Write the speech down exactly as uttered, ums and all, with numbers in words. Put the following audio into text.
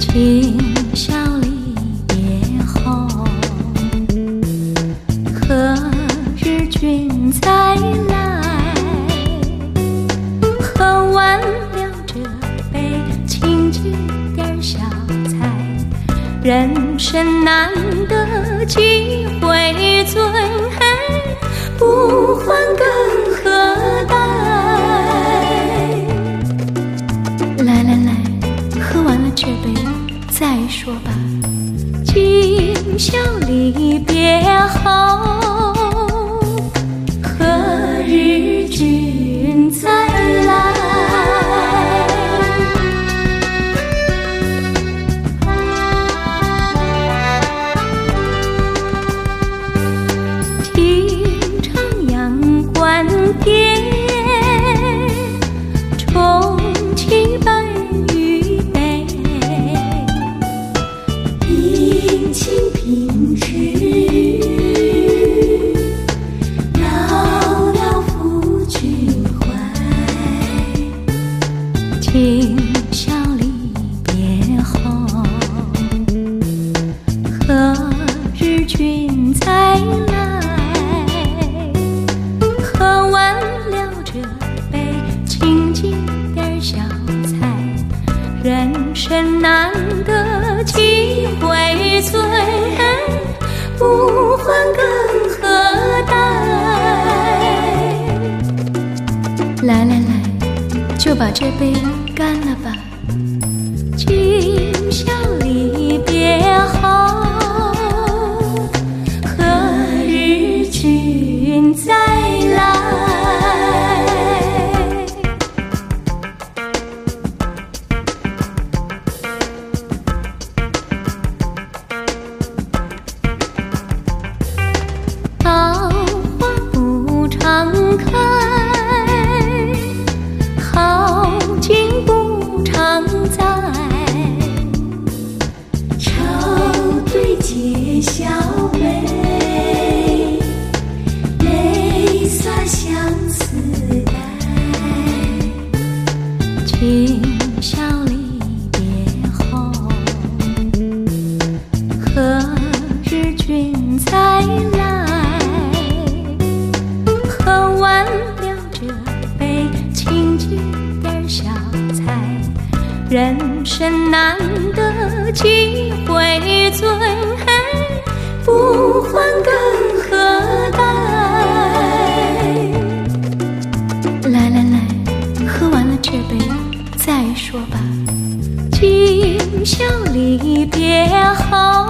今宵离别后，何日君再来？喝完了这杯，请记点小菜。人生难得几回醉，不欢更何待？来来来，喝完了这杯再说吧。今宵离别后，何日君再来？听徜阳关殿，重启半玉杯，饮清平之语，聊聊夫君怀。今宵离别后，何日君再来？喝完了这杯，请记点小菜。人生难得几回醉，不欢更何待？来来来，就把这杯干了吧。今宵离别后，何日君再来？桃花不常开，好景不常在。愁对解笑眉，泪洒相思带。今宵离别后，何日君再来？喝完了这杯，请记点小菜。人生难得几回醉，不欢更何待？来来来，喝完了这杯再说吧。今宵离别后，